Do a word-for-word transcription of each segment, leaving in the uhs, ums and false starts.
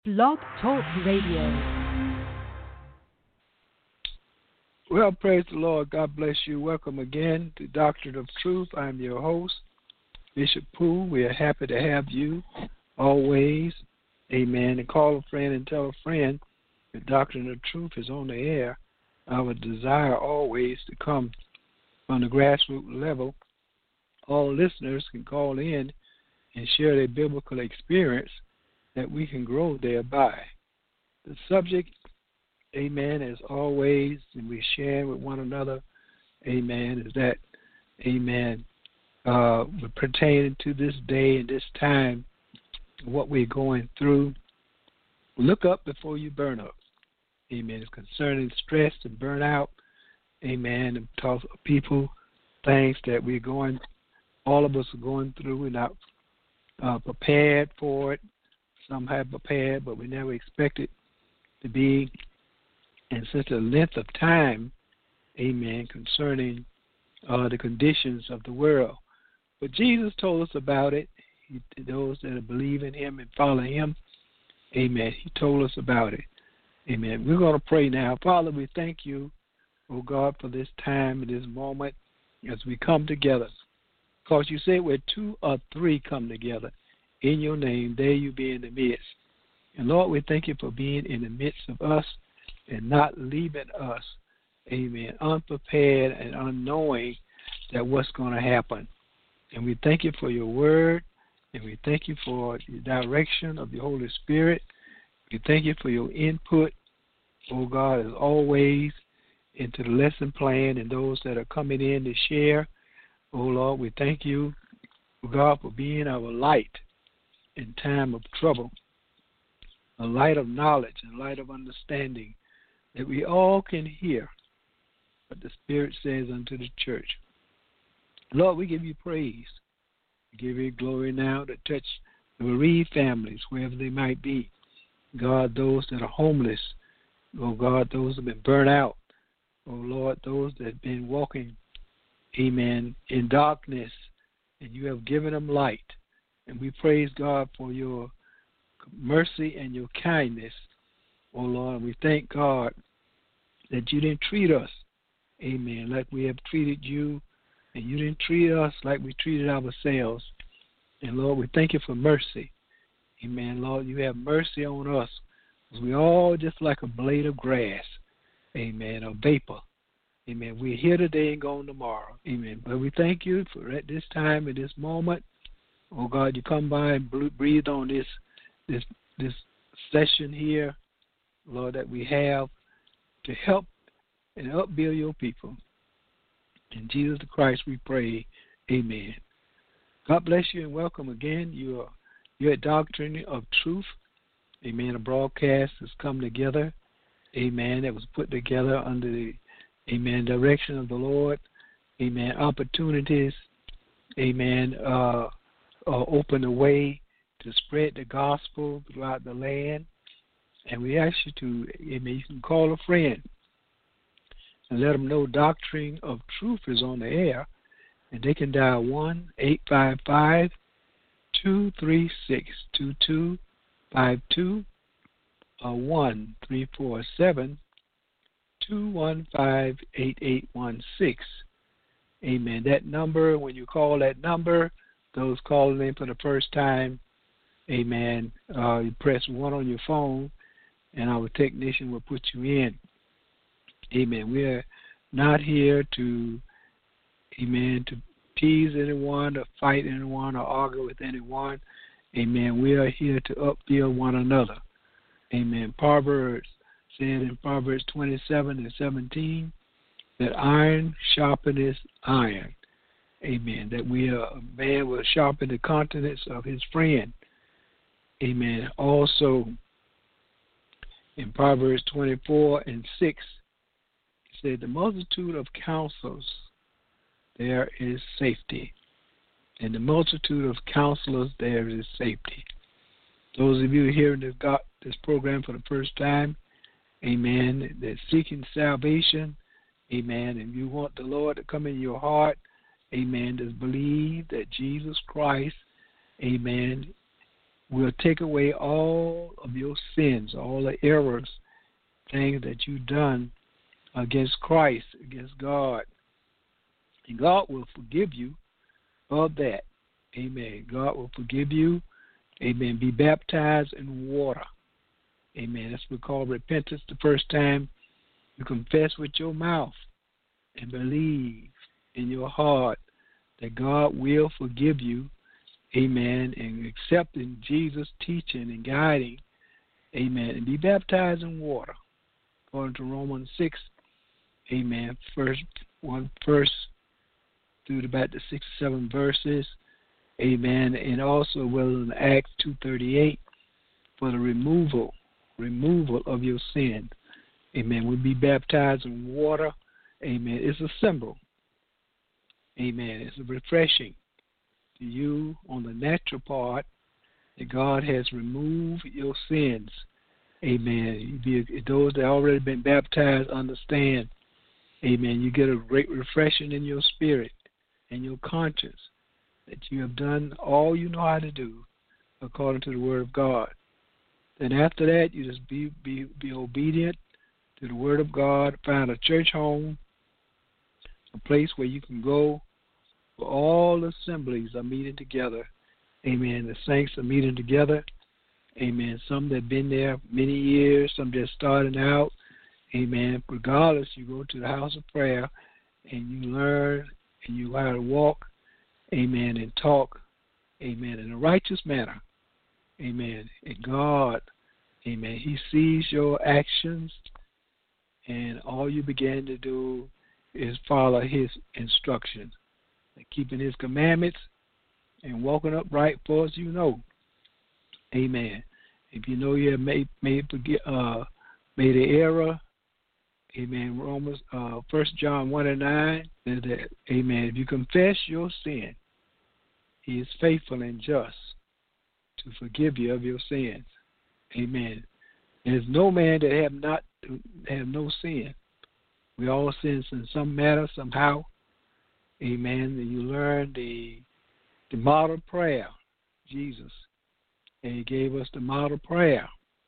Blog Talk Radio. Well, praise the Lord. God bless you. Welcome again to Doctrine of Truth. I'm your host, Bishop Poole. We are happy to have you always. Amen. And call a friend and tell a friend that Doctrine of Truth is on the air. Our desire always to come from the grassroots level. All listeners can call in and share their biblical experience that we can grow thereby. The subject, amen, as always, and we share with one another, amen, is that, amen, uh, pertaining to this day and this time, what we're going through. Look up before you burn up. Amen. It's concerning stress and burnout. Amen. And talk of people, things that we're going, all of us are going through. We're not uh, prepared for it. Some have prepared, but we never expected to be in such a length of time, amen, concerning uh, the conditions of the world. But Jesus told us about it. He, those that believe in him and follow him, amen, he told us about it. Amen. We're going to pray now. Father, we thank you, oh God, for this time and this moment as we come together. Because you say where two or three come together in your name, there you be in the midst. And Lord, we thank you for being in the midst of us and not leaving us, amen, unprepared and unknowing that what's going to happen. And we thank you for your word, and we thank you for the direction of the Holy Spirit. We thank you for your input, oh God, as always, into the lesson plan and those that are coming in to share. Oh Lord, we thank you, oh God, for being our light in time of trouble, a light of knowledge and light of understanding, that we all can hear what the Spirit says unto the church. Lord, we give you praise. We give you glory now to touch the bereaved families, wherever they might be. God, those that are homeless, oh God, those that have been burnt out, oh Lord, those that have been walking, amen, in darkness, and you have given them light. And we praise God for your mercy and your kindness, oh Lord. And we thank God that you didn't treat us, amen, like we have treated you, and you didn't treat us like we treated ourselves. And Lord, we thank you for mercy. Amen. Lord, you have mercy on us, because we all just like a blade of grass, amen, a vapor. Amen. We're here today and gone tomorrow. Amen. But we thank you for at this time, at this moment, oh God, you come by and breathe on this this this session here, Lord, that we have to help and upbuild your people. In Jesus Christ we pray, amen. God bless you and welcome again. You are you're at Doctrine of Truth. Amen. A broadcast has come together. Amen. That was put together under the, amen, direction of the Lord. Amen. Opportunities. Amen. Uh, uh, open the way to spread the gospel throughout the land. And we ask you to, amen, you can call a friend and let them know Doctrine of Truth is on the air. And they can dial one eight five five, two three six, two two five two or one three four seven, two one five, eight eight one six. Amen. That number, when you call that number, those calling in for the first time, amen, uh, you press one on your phone, and our technician will put you in. Amen. We're not here to, amen, to tease anyone, or fight anyone, or argue with anyone. Amen. We are here to upbuild one another. Amen. Proverbs said in Proverbs twenty-seven and seventeen that iron sharpeneth iron. Amen. That we are a man will sharpen the countenance of his friend. Amen. Also, in Proverbs twenty-four and six, it said, the multitude of counsels, there is safety. In the multitude of counselors, there is safety. Those of you hearing this, God, this program for the first time, amen, that's seeking salvation, amen, and you want the Lord to come in your heart, amen, to believe that Jesus Christ, amen, will take away all of your sins, all the errors, things that you've done against Christ, against God. And God will forgive you of that. Amen. God will forgive you. Amen. Be baptized in water. Amen. That's what we call repentance. The first time you confess with your mouth and believe in your heart that God will forgive you. Amen. And accepting Jesus' teaching and guiding. Amen. And be baptized in water. According to Romans six. Amen. First one verse through about the six or seven verses. Amen. And also well in Acts two thirty-eight for the removal, removal of your sin. Amen. We'll be baptized in water. Amen. It's a symbol. Amen. It's a refreshing to you on the natural part that God has removed your sins. Amen. You be, those that already been baptized understand. Amen. You get a great refreshing in your spirit and your conscience that you have done all you know how to do according to the Word of God. Then after that, you just be be be obedient to the Word of God. Find a church home, a place where you can go where all assemblies are meeting together. Amen. The saints are meeting together. Amen. Some that have been there many years, some just starting out. Amen. Regardless, you go to the house of prayer and you learn and you learn to walk. Amen. And talk. Amen. In a righteous manner. Amen. And God, amen, He sees your actions, and all you begin to do is follow His instructions, and keeping His commandments and walking upright for as you know. Amen. If you know you have made made forget uh made an error, amen. Romans uh First John one and nine says that, amen. If you confess your sin, He is faithful and just to forgive you of your sins. Amen. There's no man that have not have no sin. We all sin in some matter, somehow. Amen. And you learn the the model prayer, Jesus. And He gave us the model prayer.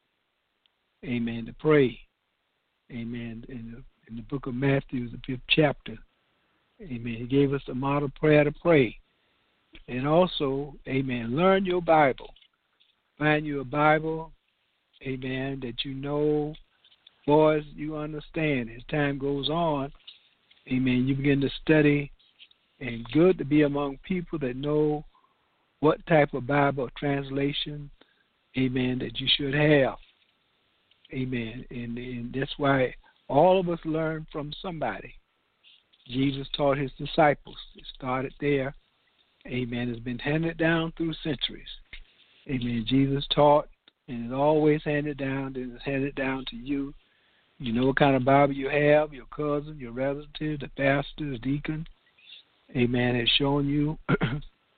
Amen. To pray. Amen. In the, in the book of Matthew, the fifth chapter. Amen. He gave us the model prayer to pray. And also, amen, learn your Bible. Find you a Bible, amen, that you know, boys, you understand. As time goes on, amen, you begin to study, and good to be among people that know what type of Bible translation, amen, that you should have. Amen. And, and that's why all of us learn from somebody. Jesus taught His disciples. It started there. Amen. It's been handed down through centuries. Amen. Jesus taught, and it's always handed down, and it's handed down to you. You know what kind of Bible you have, your cousin, your relative, the pastor, the deacon. Amen. Has shown you the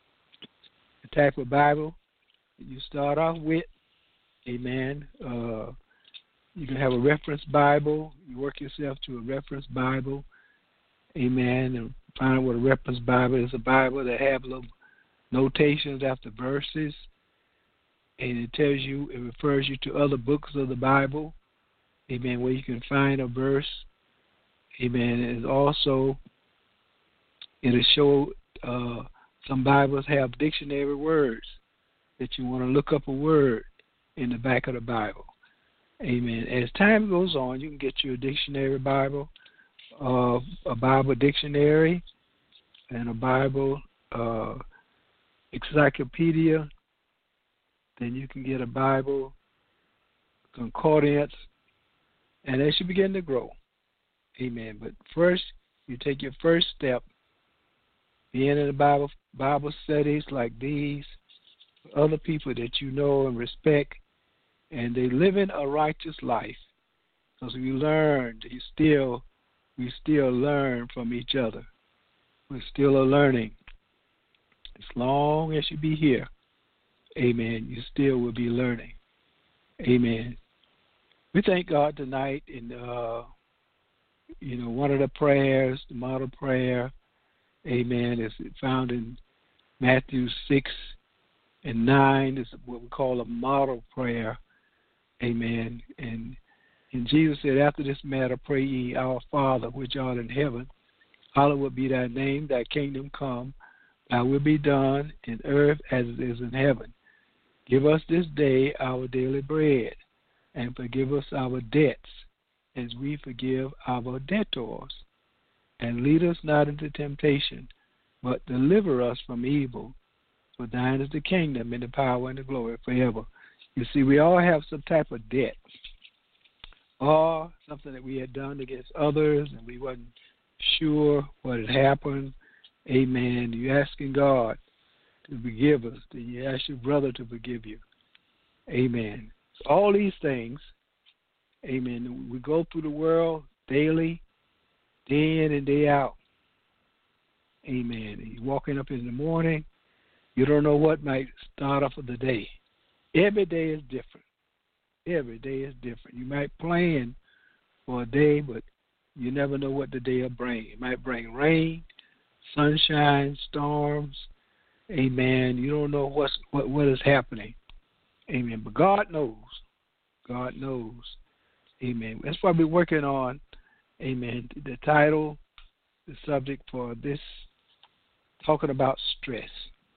type of Bible that you start off with. Amen. Uh, you can have a reference Bible. You work yourself to a reference Bible. Amen. And find out what a reference Bible is. A Bible that have little notations after verses. And it tells you, it refers you to other books of the Bible. Amen. Where you can find a verse. Amen. And also, it'll show uh, some Bibles have dictionary words that you want to look up a word in the back of the Bible. Amen. As time goes on, you can get you a dictionary Bible, uh, a Bible dictionary, and a Bible uh, encyclopedia. Then you can get a Bible concordance, and as you begin to grow. Amen. But first, you take your first step, being in the Bible Bible studies like these, other people that you know and respect, and they living a righteous life. Because we learn, you still, we still learn from each other. We still are learning. As long as you be here, amen, you still will be learning. Amen. We thank God tonight in, uh, you know, one of the prayers, the model prayer, amen, is found in Matthew six And nine is what we call a model prayer. Amen. And, and Jesus said, after this matter, pray ye, our Father, which art in heaven, hallowed be thy name, thy kingdom come, thy will be done in earth as it is in heaven. Give us this day our daily bread, and forgive us our debts, as we forgive our debtors. And lead us not into temptation, but deliver us from evil. For thine is the kingdom, and the power, and the glory forever. You see, we all have some type of debt, or something that we had done against others, and we wasn't sure what had happened. Amen. You're asking God to forgive us. Then you ask your brother to forgive you. Amen. So all these things, amen, we go through the world daily, day in and day out. Amen. You're walking up in the morning, you don't know what might start off of the day. Every day is different. Every day is different. You might plan for a day, but you never know what the day will bring. It might bring rain, sunshine, storms. Amen. You don't know what's, what what is happening. Amen. But God knows. God knows. Amen. That's why we're working on, amen, the title, the subject for this, talking about stress.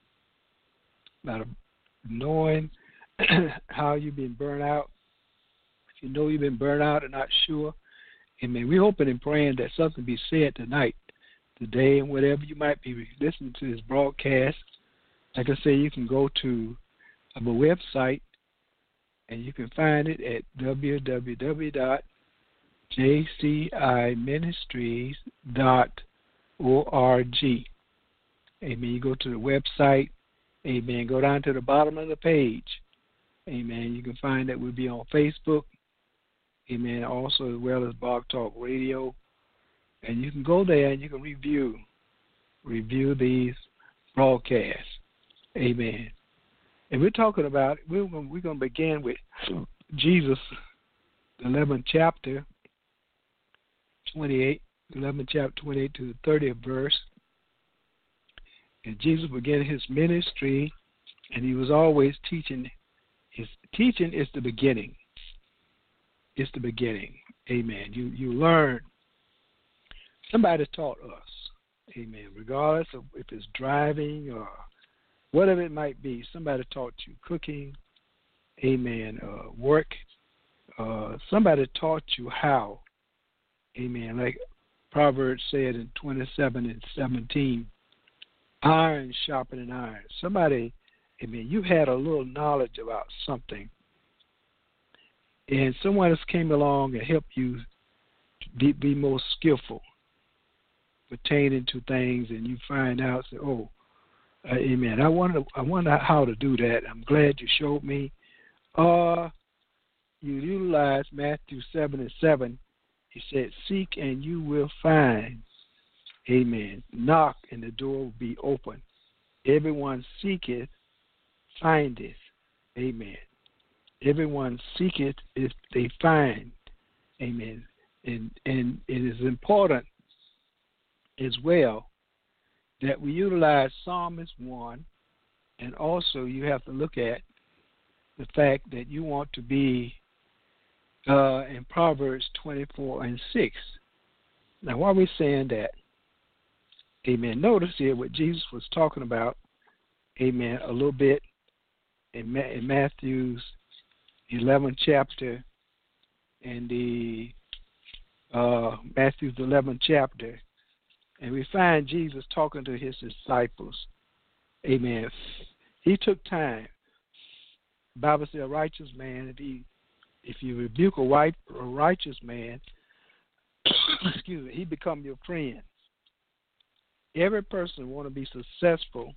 About knowing how you've been burned out. If you know you've been burned out and not sure, amen, we're hoping and praying that something be said tonight, today, and whatever you might be listening to this broadcast. Like I say, you can go to our website, and you can find it at w w w dot j c i ministries dot org. Amen. You go to the website. Amen. Go down to the bottom of the page. Amen. You can find that we'll be on Facebook. Amen. Also, as well as Blog Talk Radio. And you can go there and you can review, review these broadcasts. Amen. And we're talking about, we're going, we're going to begin with Jesus, the eleventh chapter, twenty-eight, eleventh chapter, twenty-eight to the thirtieth verse. And Jesus began his ministry, and he was always teaching. His teaching is the beginning. It's the beginning. Amen. You you learn. Somebody taught us. Amen. Regardless of if it's driving or whatever it might be, somebody taught you cooking. Amen. Uh, work. Uh, somebody taught you how. Amen. Like Proverbs said in twenty-seven and seventeen. Iron sharpening iron. Somebody, I mean, you had a little knowledge about something, and someone else came along and helped you be, be more skillful pertaining to things, and you find out, say, oh, uh, amen, I wonder, I wonder how to do that. I'm glad you showed me. Or uh, you utilize Matthew seven and seven. He said, seek and you will find. Amen. Knock and the door will be open. Everyone seeketh, findeth. Amen. Everyone seeketh if they find. Amen. And and it is important as well that we utilize Psalmist one, and also you have to look at the fact that you want to be uh, in Proverbs twenty-four and six. Now, why are we saying that? Amen. Notice here what Jesus was talking about, amen, a little bit in, Ma- in Matthew's eleventh chapter, and the uh, Matthew's eleventh chapter, and we find Jesus talking to his disciples. Amen. He took time. The Bible says a righteous man, if he if you rebuke a, right, a righteous man, excuse me, he become your friend. Every person want to be successful.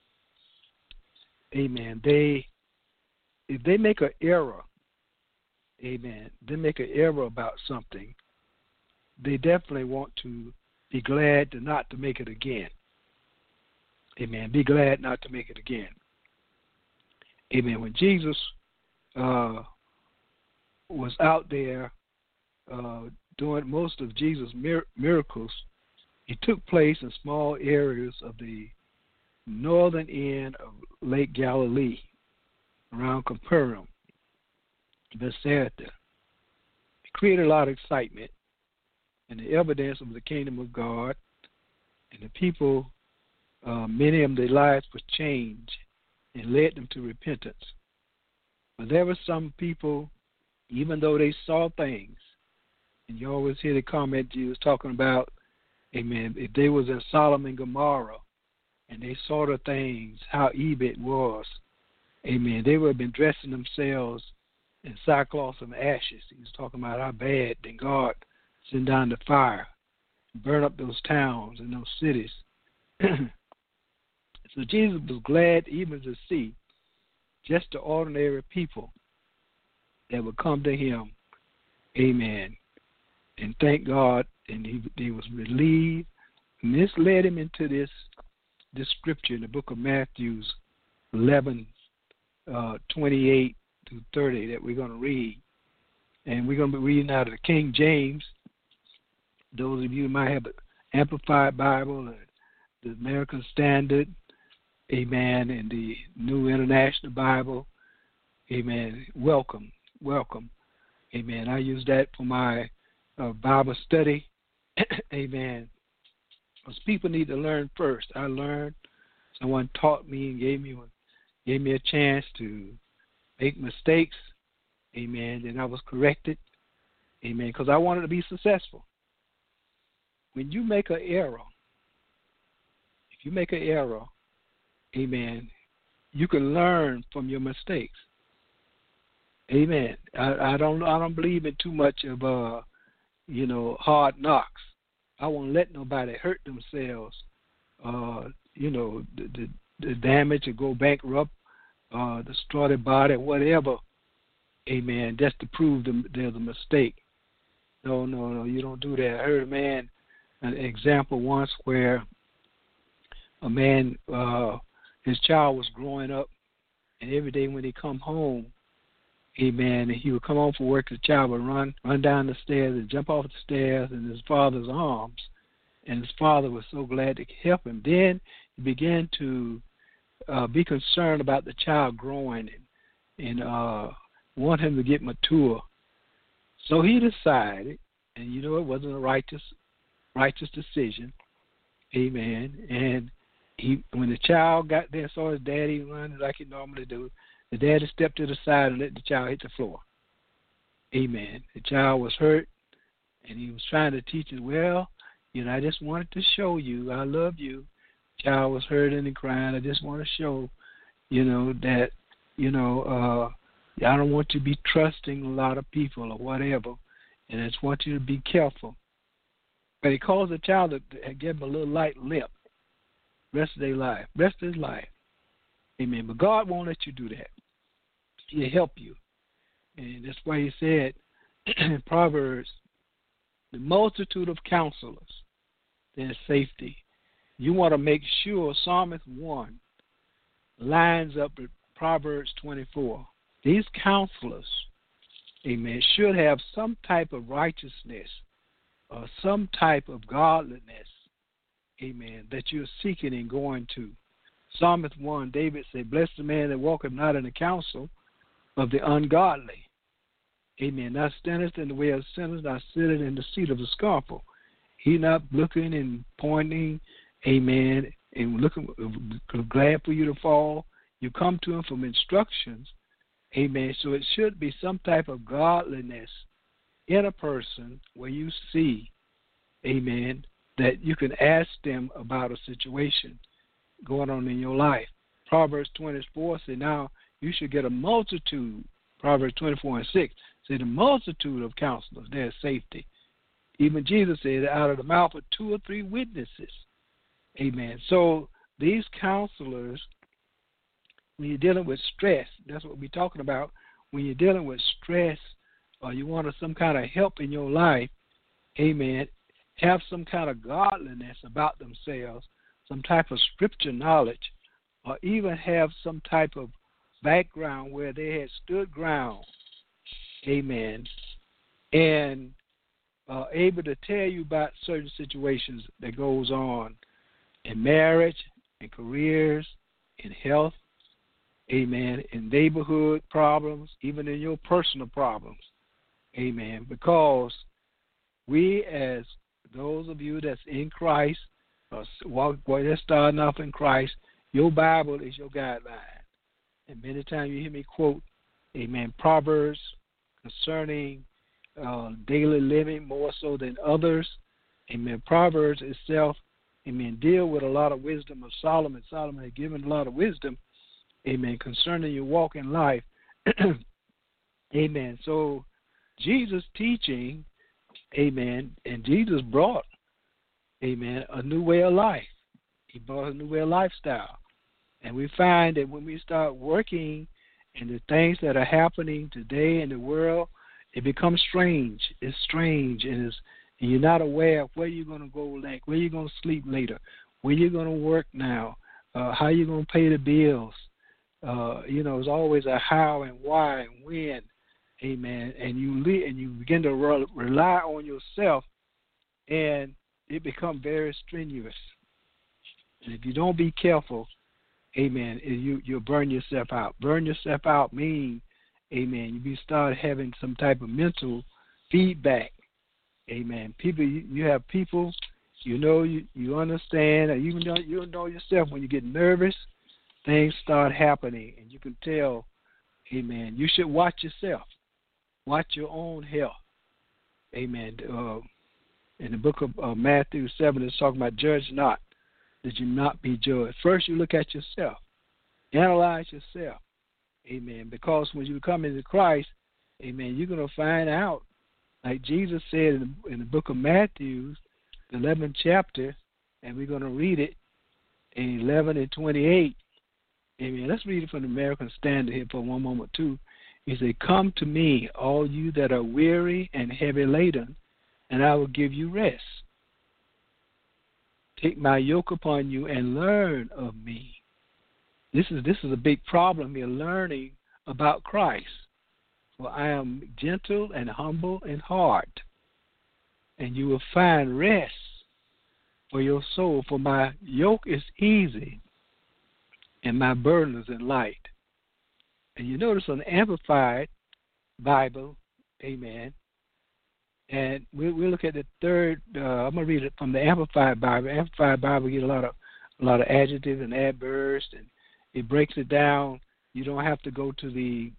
Amen. They, if they make an error, amen, they make an error about something, they definitely want to be glad to not to make it again. Amen. Be glad not to make it again. Amen. When Jesus uh, was out there uh, doing most of Jesus' mir- miracles, he took place in small areas of the northern end of Lake Galilee, around Capernaum, Bethsaida. It created a lot of excitement and the evidence of the kingdom of God, and the people, uh, many of them, their lives were changed and led them to repentance. But there were some people, even though they saw things, and you always hear the comment you was talking about, amen, if they was in Sodom and Gomorrah and they saw the things, how evil it was, amen, they would have been dressing themselves in sackcloth and ashes. He was talking about how bad, then God send down the fire, burn up those towns and those cities. So Jesus was glad even to see just the ordinary people that would come to him, amen, and thank God, and he, he was relieved. And this led him into this this scripture in the book of Matthew eleven, uh, twenty-eight through thirty that we're going to read. And we're going to be reading out of the King James. Those of you who might have an Amplified Bible, or the American Standard, amen, and the New International Bible, amen, welcome, welcome, amen. I use that for my uh, Bible study, amen, because people need to learn first. I learned, someone taught me and gave me, gave me a chance to make mistakes, amen, and I was corrected, amen, because I wanted to be successful. When you make an error, if you make an error, amen, you can learn from your mistakes. Amen. I, I don't I don't believe in too much of uh, you know, hard knocks. I won't let nobody hurt themselves. Uh, you know, the, the, the damage or go bankrupt, uh, destroy their body, whatever. Amen. Just to prove them there's a mistake. No, no, no. You don't do that. I heard a man, an example once where a man, uh, his child was growing up, and every day when he come home, amen, and he would come home from work, the child would run, run down the stairs and jump off the stairs in his father's arms, and his father was so glad to help him. Then he began to uh, be concerned about the child growing and, and uh, want him to get mature. So he decided, and you know it wasn't a righteous, righteous decision, amen, and he, when the child got there, saw his daddy running like he normally do, the daddy stepped to the side and let the child hit the floor. Amen. The child was hurt, and he was trying to teach him, well, you know, I just wanted to show you I love you. The child was hurting and crying. I just want to show, you know, that, you know, uh, I don't want you to be trusting a lot of people or whatever, and I just want you to be careful. But he caused the child to give him a little light limp. Rest of their life, rest of his life. Amen. But God won't let you do that. He'll help you. And that's why he said in Proverbs, the multitude of counselors, there's safety. You want to make sure Psalmist one lines up with Proverbs twenty-four. These counselors, amen, should have some type of righteousness or some type of godliness, amen, that you're seeking and going to. Psalmist one, David said, blessed the man that walketh not in the counsel of the ungodly. Amen. Not standeth in the way of sinners, not sitteth in the seat of the scornful. He not looking and pointing, amen, and looking glad for you to fall. You come to him from instructions, amen. So it should be some type of godliness in a person where you see, amen, that you can ask them about a situation going on in your life. Proverbs twenty-four says, now you should get a multitude. Proverbs twenty-four and six say the multitude of counselors, there's safety. Even Jesus said, out of the mouth of two or three witnesses. Amen. So these counselors, when you're dealing with stress, that's what we're talking about. When you're dealing with stress or you want some kind of help in your life, amen, have some kind of godliness about themselves, some type of scripture knowledge, or even have some type of background where they had stood ground, amen, and uh, able to tell you about certain situations that goes on in marriage in careers, in health, amen, in neighborhood problems, even in your personal problems, amen, because we as those of you that's in Christ, uh, walk, boy, that's starting off in Christ, your Bible is your guideline. And many times you hear me quote, amen, Proverbs concerning uh, daily living more so than others. Amen. Proverbs itself, amen, deal with a lot of wisdom of Solomon. Solomon had given a lot of wisdom, amen, concerning your walk in life. Amen. So Jesus teaching, amen, and Jesus brought, amen, a new way of life. He brought a new way of lifestyle. And we find that when we start working in the things that are happening today in the world, it becomes strange. It's strange, and, it's, and you're not aware of where you're going to go next, where you're going to sleep later, where you're going to work now, uh, how you're going to pay the bills. Uh, you know, it's always a how and why and when, amen. And you le- and you begin to re- rely on yourself, and it becomes very strenuous. And if you don't be careful, amen, you, you'll burn yourself out. Burn yourself out means, amen, you start having some type of mental feedback. Amen. People, you, you have people, you know, you, you understand, or you know, you know yourself when you get nervous, things start happening, and you can tell, amen, you should watch yourself. Watch your own health. Amen. Uh, in the book of uh, Matthew seven, it's talking about judge not, that you not be judged. First, you look at yourself. Analyze yourself. Amen. Because when you come into Christ, amen, you're going to find out, like Jesus said in the, in the book of Matthew, the eleventh chapter, and we're going to read it in eleven and twenty-eight. Amen. Let's read it from the American Standard here for one moment, too. He said, come to me, all you that are weary and heavy laden, and I will give you rest. Take my yoke upon you and learn of me. This is this is a big problem here, learning about Christ. For I am gentle and humble in heart, and you will find rest for your soul. For my yoke is easy, and my burden is light. And you notice on the Amplified Bible, amen, and we'll, we'll look at the third, uh, I'm going to read it from the Amplified Bible. Amplified Bible get a lot of a lot of adjectives and adverbs, and it breaks it down. You don't have to go to the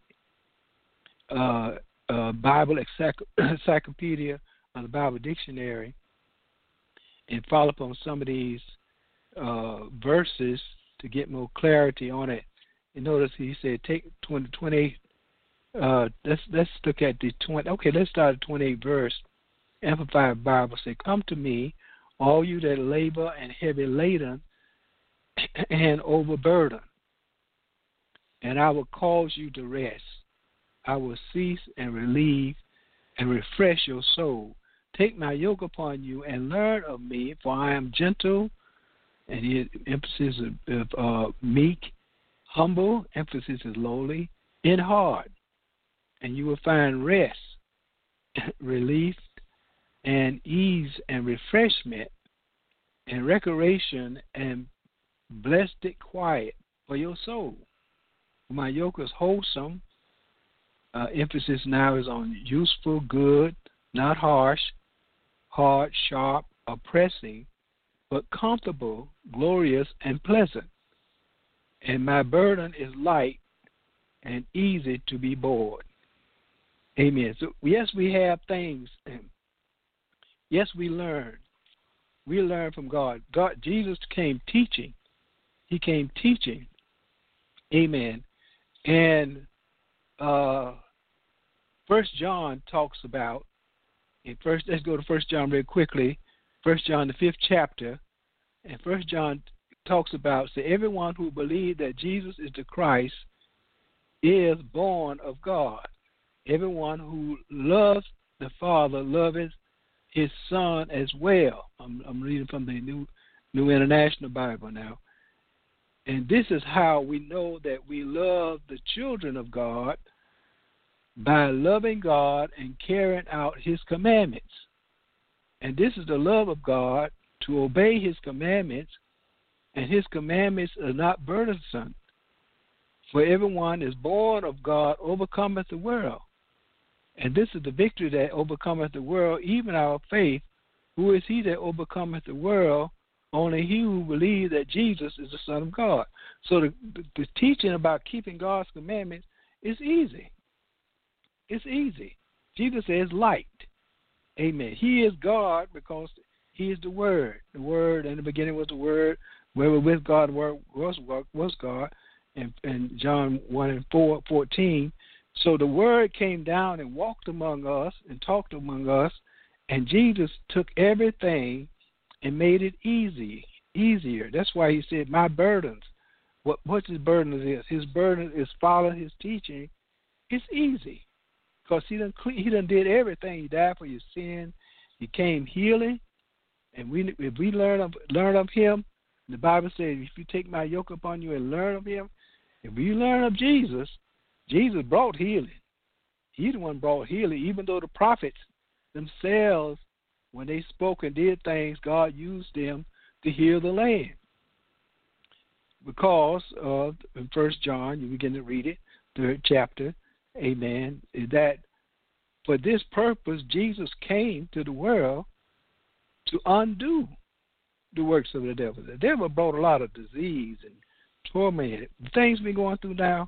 uh, uh, Bible Encyclopedia or the Bible Dictionary and follow up on some of these uh, verses to get more clarity on it. You notice he said, take twenty, twenty uh, let's, let's look at the twenty, okay, let's start at twenty-eighth verse. Amplified Bible says, come to me, all you that labor and heavy laden and overburdened, and I will cause you to rest. I will cease and relieve and refresh your soul. Take my yoke upon you and learn of me, for I am gentle, and the emphasis of, of uh, meek, humble, emphasis is lowly, in heart, and you will find rest, relief, and ease and refreshment, and recreation and blessed quiet for your soul. My yoke is wholesome. Uh, emphasis now is on useful, good, not harsh, hard, sharp, oppressing, but comfortable, glorious, and pleasant. And my burden is light and easy to be borne. Amen. So, yes, we have things. Yes, we learn. We learn from God. God, Jesus came teaching. He came teaching. Amen. And uh, First John talks about, in first, let's go to First John very quickly. First John, the fifth chapter, and First John talks about, so everyone who believes that Jesus is the Christ is born of God. Everyone who loves the Father loves his Son as well. I'm, I'm reading from the New New International Bible now. And this is how we know that we love the children of God, by loving God and carrying out his commandments. And this is the love of God, to obey his commandments and his commandments are not burdensome. For everyone is born of God overcometh the world. And this is the victory that overcometh the world, even our faith. Who is he that overcometh the world? Only he who believes that Jesus is the Son of God. So the, the, the teaching about keeping God's commandments is easy. It's easy. Jesus says light. Amen. He is God because he is the Word. The Word in the beginning was the Word. Where with God the Word was, was God. And, and John one and four, fourteen. So the Word came down and walked among us and talked among us. And Jesus took everything and made it easy, easier. That's why he said, my burdens. What what's his burden is? His burden is following his teaching. It's easy. Because he done, he done did everything. He died for your sin. He came healing. And we if we learn of learn of him, the Bible says, if you take my yoke upon you and learn of him, if you learn of Jesus, Jesus brought healing. He's the one brought healing, even though the prophets themselves, when they spoke and did things, God used them to heal the land. Because of, in First John, you begin to read it, third chapter, amen, that for this purpose Jesus came to the world to undo the works of the devil. The devil brought a lot of disease and torment. The things we're going through now,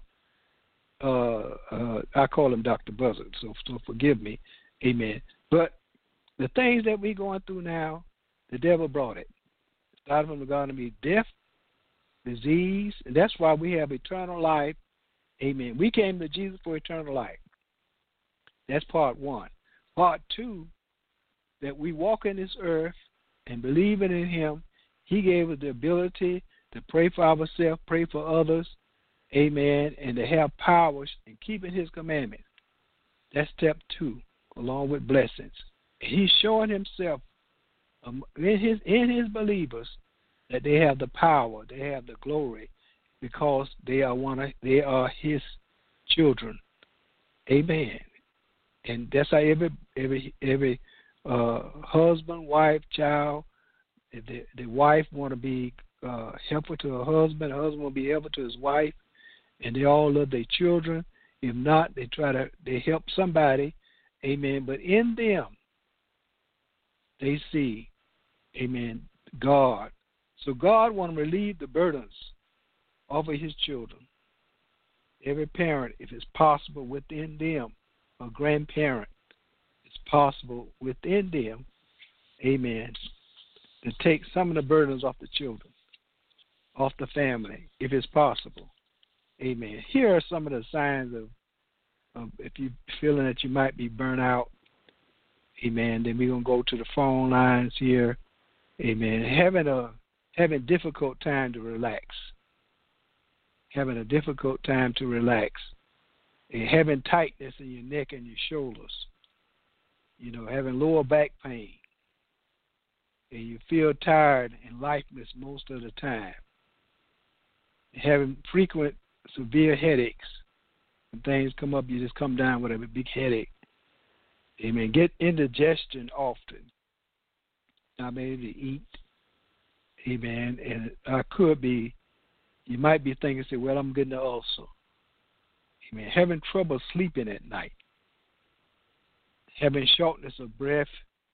uh, uh, I call him Doctor Buzzard, so, so forgive me, amen. But the things that we're going through now, the devil brought it. It started from the Garden of Eden, death, disease, and that's why we have eternal life. Amen. We came to Jesus for eternal life. That's part one. Part two, that we walk in this earth and believing in him, he gave us the ability to pray for ourselves, pray for others, amen, and to have powers in keeping his commandments. That's step two, along with blessings. He's showing himself um, in his in his believers that they have the power, they have the glory, because they are one of, they are his children. Amen. And that's how every every every uh, husband, wife, child, the the wife want to be uh, helpful to her husband, the husband want to be helpful to his wife, and they all love their children. If not, they try to they help somebody. Amen. But in them, they see, amen, God. So God want to relieve the burdens off of his children. Every parent, if it's possible within them, a grandparent, it's possible within them, amen, to take some of the burdens off the children, off the family, if it's possible. Amen. Here are some of the signs of, of if you're feeling that you might be burnt out, amen, then we're going to go to the phone lines here. Amen. Having a having difficult time to relax. Having a difficult time to relax. And having tightness in your neck and your shoulders. You know, having lower back pain. And you feel tired and lifeless most of the time. Having frequent severe headaches. When things come up, you just come down with a big headache. Amen. Get indigestion often. Not able to eat. Amen. And I could be, you might be thinking, say, well, I'm getting an ulcer. Amen. Having trouble sleeping at night. Having shortness of breath.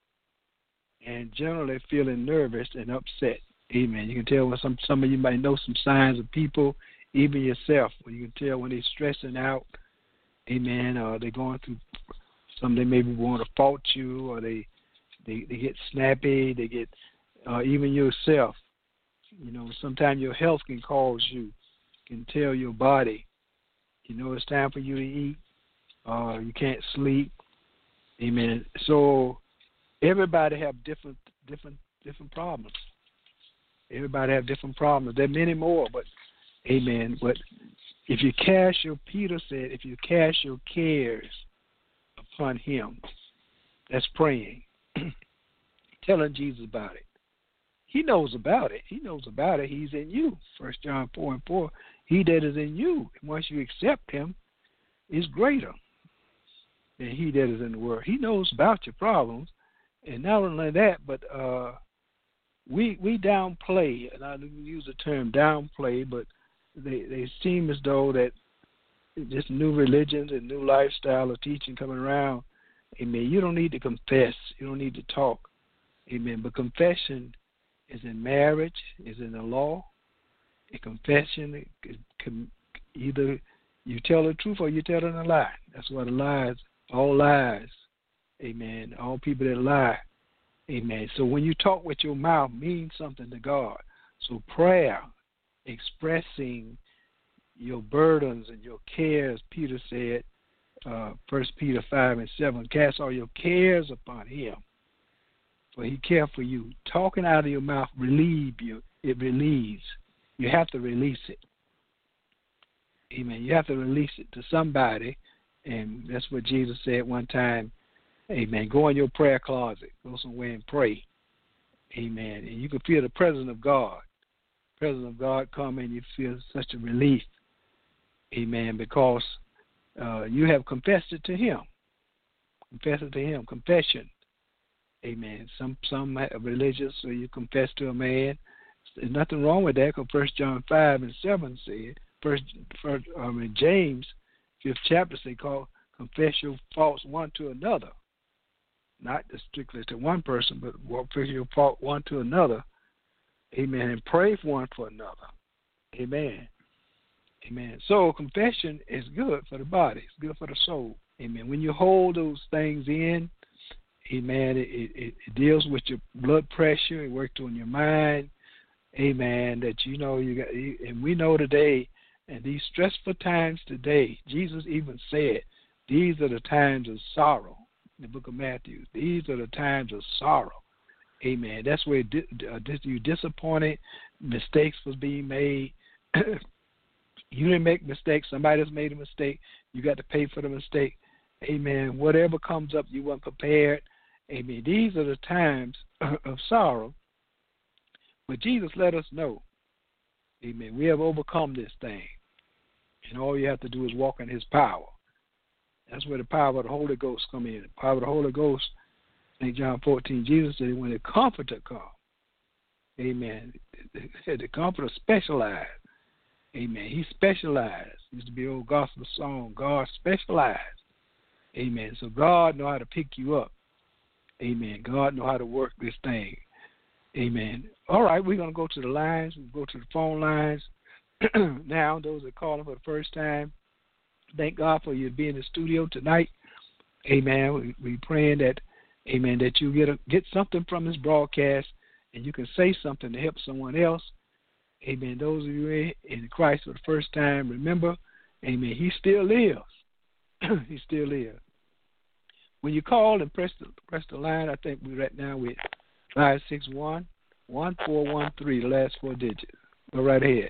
And generally feeling nervous and upset. Amen. You can tell when some, some of you might know some signs of people, even yourself, when you can tell when they're stressing out. Amen. Or they're going through some, they maybe want to fault you, or they they, they get snappy, they get, uh, even yourself. You know, sometimes your health can cause you, can tell your body, you know, it's time for you to eat, uh, you can't sleep. Amen. So everybody have different, different, different problems. Everybody have different problems. There are many more, but amen. But if you cast your, Peter said, if you cast your cares upon him, that's praying, telling Jesus about it. He knows about it. He knows about it. He's in you. First John four and four. He that is in you, and once you accept him, is greater than he that is in the world. He knows about your problems, and not only that, but uh, we we downplay, and I use the term downplay, but they they seem as though that just new religions and new lifestyle of teaching coming around. Amen. You don't need to confess. You don't need to talk. Amen. But confession is in marriage, is in the law. A confession can either you tell the truth or you tell a lie. That's why the lies, all lies. Amen. All people that lie. Amen. So when you talk with your mouth means something to God. So prayer, expressing your burdens and your cares, Peter said, uh, First Peter five and seven, cast all your cares upon him, for he cares for you. Talking out of your mouth relieve you. It relieves. You have to release it. Amen. You have to release it to somebody, and that's what Jesus said one time. Amen. Go in your prayer closet. Go somewhere and pray. Amen. And you can feel the presence of God. The presence of God come and you feel such a relief. Amen. Because uh, you have confessed it to him. Confess it to him. Confession. Amen. Some some religious, so you confess to a man. There's nothing wrong with that, because First John five and seven said, First, first I mean, James, fifth chapter, say, call, confess your faults one to another. Not strictly to one person, but confess your fault one to another. Amen. And pray for one for another. Amen. Amen. So confession is good for the body. It's good for the soul. Amen. When you hold those things in, amen, it, it, it deals with your blood pressure. It works on your mind. Amen. That you know you got, and we know today, and these stressful times today, Jesus even said, these are the times of sorrow. In the book of Matthew, these are the times of sorrow. Amen. That's where di- uh, you're disappointed, mistakes was being made. You didn't make mistakes. Somebody else made a mistake. You got to pay for the mistake. Amen. Whatever comes up, you weren't prepared. Amen. These are the times of sorrow. But Jesus let us know, amen, we have overcome this thing. And all you have to do is walk in his power. That's where the power of the Holy Ghost come in. The power of the Holy Ghost, Saint John fourteen, Jesus said, when the Comforter comes, amen, the Comforter specialized. Amen. He specialized. It used to be an old gospel song, God specialized. Amen. So God know how to pick you up. Amen. God know how to work this thing. Amen. All right, we're going to go to the lines. We'll go to the phone lines. Now, those that are calling for the first time, thank God for you being in the studio tonight. Amen. We, we praying that, amen, that you get a, get something from this broadcast and you can say something to help someone else. Amen. Those of you in Christ for the first time, remember, amen, he still lives. He still lives. When you call and press the, press the line, I think we're right now with five six one, one four one three, the last four digits. Go right ahead.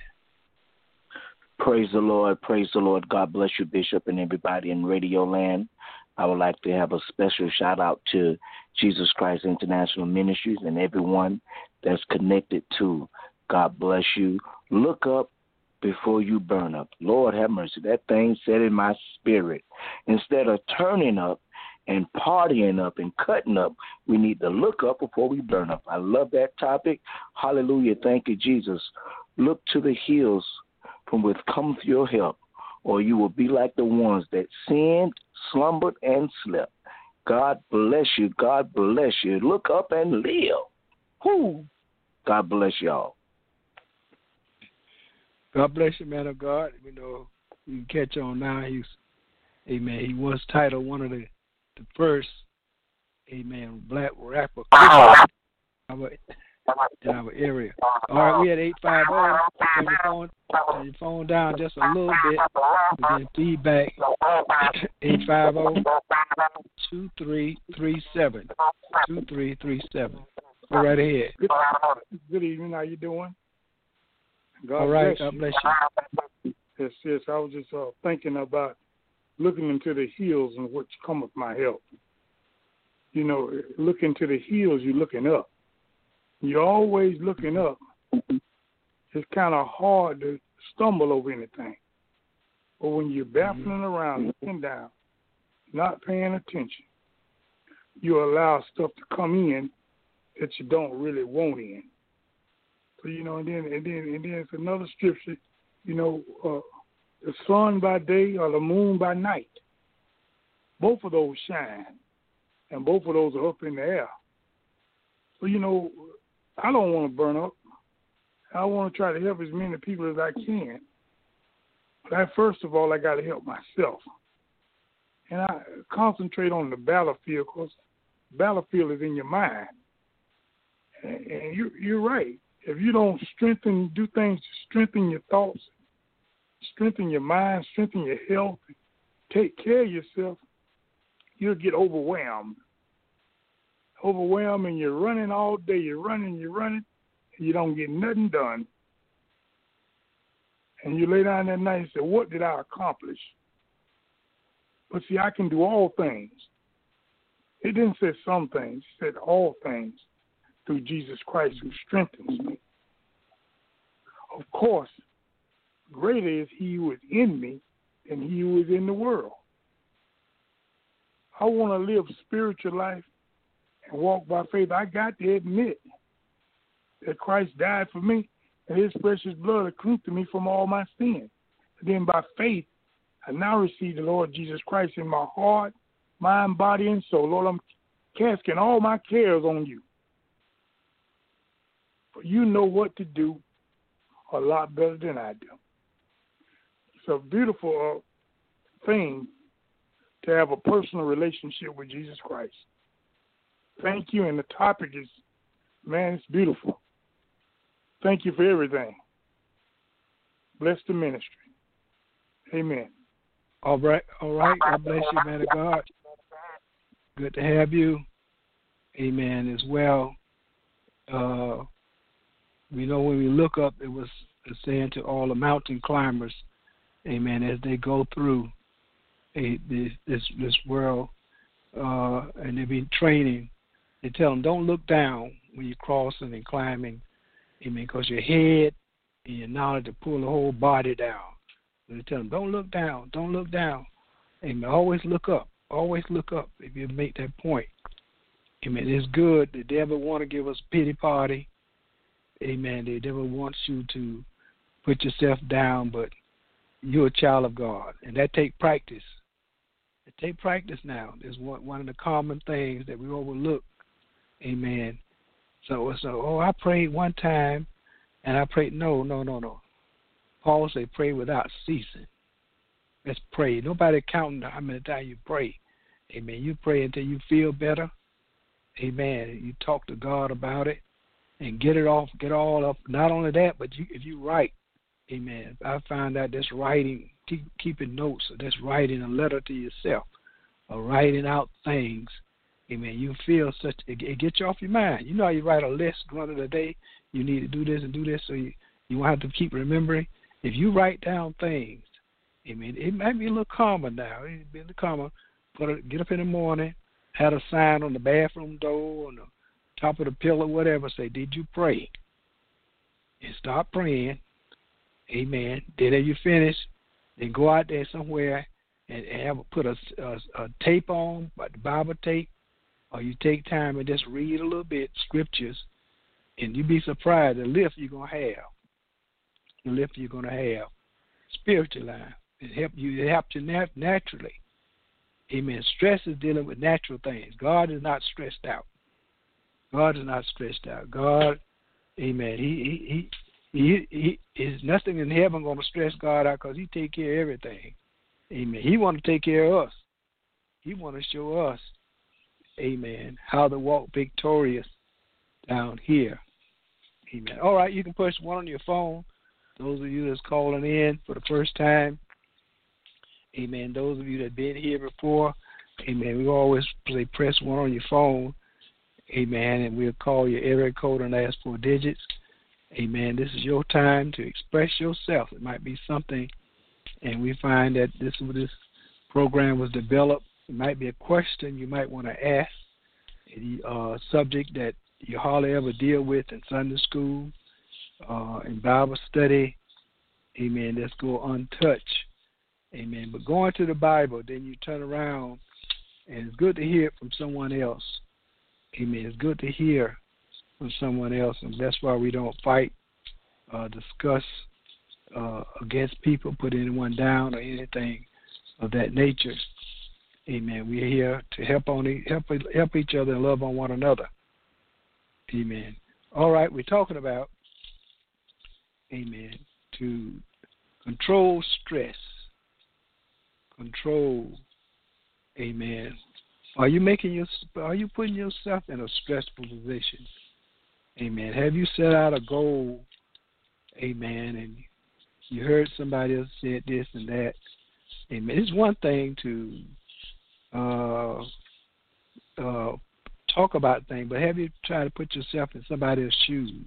Praise the Lord. Praise the Lord. God bless you, Bishop, and everybody in Radio Land. I would like to have a special shout-out to Jesus Christ International Ministries and everyone that's connected to. God bless you. Look up before you burn up. Lord have mercy. That thing said in my spirit. Instead of turning up and partying up and cutting up, we need to look up before we burn up. I love that topic. Hallelujah. Thank you, Jesus. Look to the hills from which cometh your help, or you will be like the ones that sinned, slumbered, and slept. God bless you. God bless you. Look up and live. Whoo. God bless y'all. God bless you, man of God. You know, you can catch on now. He's, amen, he was titled one of the, the first, amen, black rapper in our area. All right, we had eight five zero. Turn your phone, turn your phone down just a little bit. We get feedback. eight five zero, two three three seven. two three three seven. Go right ahead. Good, good evening. How you doing? God All right, bless God you. bless you. Yes, yes. I was just uh, thinking about looking into the hills and which cometh my help. You know, looking to the hills, you're looking up. You're always looking up. It's kind of hard to stumble over anything. But when you're baffling around, looking down, not paying attention, you allow stuff to come in that you don't really want in. So, you know, and then and then and then it's another scripture, you know, uh, the sun by day or the moon by night. Both of those shine, and both of those are up in the air. So, you know, I don't want to burn up. I want to try to help as many people as I can. But I, first of all, I got to help myself. And I concentrate on the battlefield, because the battlefield is in your mind. And, and you, you're right. If you don't strengthen, do things to strengthen your thoughts, strengthen your mind, strengthen your health, take care of yourself, you'll get overwhelmed. Overwhelmed, and you're running all day. You're running, you're running, and you don't get nothing done. And you lay down that night and say, what did I accomplish? But see, I can do all things. It didn't say some things. It said all things through Jesus Christ who strengthens me. Of course, greater is he who is in me than he who is in the world. I want to live spiritual life and walk by faith. I got to admit that Christ died for me, and his precious blood cleansed me from all my sins. And then by faith, I now receive the Lord Jesus Christ in my heart, mind, body, and soul. Lord, I'm casting all my cares on you. For you know what to do a lot better than I do. It's a beautiful uh, thing to have a personal relationship with Jesus Christ. Thank you, and the topic is, man, it's beautiful. Thank you for everything. Bless the ministry. Amen. All right, all right. God bless you, man of God. Good to have you. Amen, as well. Uh, we know when we look up, it was saying to all the mountain climbers, amen, as they go through a, this, this this world, uh, and they've been training, they tell them, don't look down when you're crossing and climbing, amen, because your head and your knowledge to pull the whole body down. So they tell them, don't look down, don't look down. Amen. Always look up, always look up if you make that point. Amen. It's good. The devil want to give us pity party. Amen. The devil wants you to put yourself down, but you're a child of God, and that take practice. It take practice now. It's one, one of the common things that we overlook. Amen. So, so, oh, I prayed one time, and I prayed. No, no, no, no. Paul said, pray without ceasing. Let's pray. Nobody counting how many times you pray. Amen. You pray until you feel better. Amen. You talk to God about it and get it off, get all up. Not only that, but you, if you write, amen. I find out that's writing, keep, keeping notes, that's writing a letter to yourself, or writing out things. Amen. You feel such, it, it gets you off your mind. You know how you write a list going to the day, you need to do this and do this, so you, you won't have to keep remembering. If you write down things, amen, it might be a little calmer now. It'd be a little calmer. Put a, get up in the morning, had a sign on the bathroom door, on the top of the pillow, whatever, say, did you pray? And start praying. Amen. Then if you finish, then go out there somewhere and, and have put a, a, a tape on, like the Bible tape, or you take time and just read a little bit, scriptures, and you'd be surprised the lift you're going to have. The lift you're going to have. Spiritual life. It helps you, it helps you nat- naturally. Amen. Stress is dealing with natural things. God is not stressed out. God is not stressed out. God, amen, he, he, he, he, he is nothing in heaven going to stress God out, because he take care of everything. Amen. He want to take care of us. He want to show us, amen, how to walk victorious down here. Amen. All right, you can push one on your phone. Those of you that's calling in for the first time, amen. Those of you that have been here before, amen, we always say press one on your phone, amen, and we'll call your area code and last four digits. Amen. This is your time to express yourself. It might be something, and we find that this this program was developed. It might be a question you might want to ask, a uh, subject that you hardly ever deal with in Sunday school, uh, in Bible study. Amen. Let's go untouched. Amen. But going to the Bible, then you turn around, and it's good to hear it from someone else. Amen. It's good to hear from someone else, and that's why we don't fight uh, discuss uh, against people, put anyone down, or anything of that nature. Amen. We're here to help on e- help help each other and love on one another. Amen. All right, we're talking about, amen, to control stress. Control, amen. Are you making your are you putting yourself in a stressful position? Amen. Have you set out a goal, amen, and you heard somebody else said this and that? Amen. It's one thing to uh, uh, talk about things, but have you tried to put yourself in somebody else's shoes?